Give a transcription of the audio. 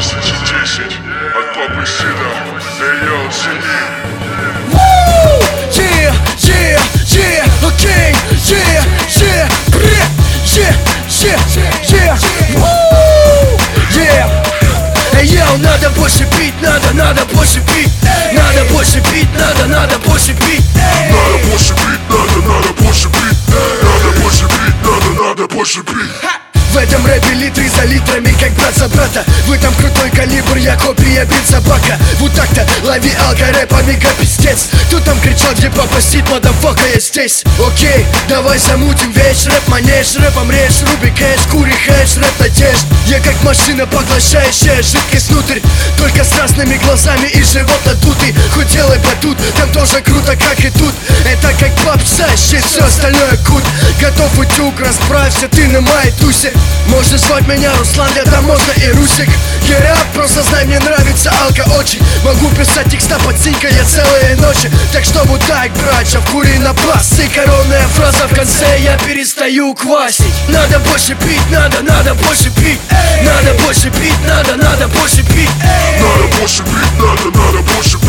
1010 от папы Сида. Эй, йоу, Сиди. Yeah, yeah, yeah, okay, yeah, yeah, yeah, yeah, yeah, woo, yeah. Эй, йоу, надо больше пить, надо больше пить, надо больше пить, надо больше пить. Надо больше пить, надо больше пить, надо больше пить, надо больше пить. В этом рэпе литры за литрами, как брат за брата. Вы там крутой калибр, я копия бит собака. Вот так-то лови алго-рэп, мега пиздец. Кто там кричал, где папа сидит, мадамфака, я здесь. Окей, давай замутим весь рэп, манеж. Рэпом режь, руби кэш, кури хэш, рэп надежд. Я как машина, поглощающая жидкость внутрь. Только с красными глазами и живот надутый. Хоть делай батут, там тоже круто, как и тут. Это как попса, щит, все остальное кут. Готов утюг, расправься, ты на моей тусе. Можно звать меня Руслан, да можно и Русик. Я рап, просто знай, мне нравится алко очень. Могу писать текста под синькой я целые ночи. Так что вот так, братья, вкури на бас. И коронная фраза в конце, я перестаю квасить. Надо больше пить, надо больше пить. Надо больше пить, надо больше пить. Надо больше пить, надо больше пить.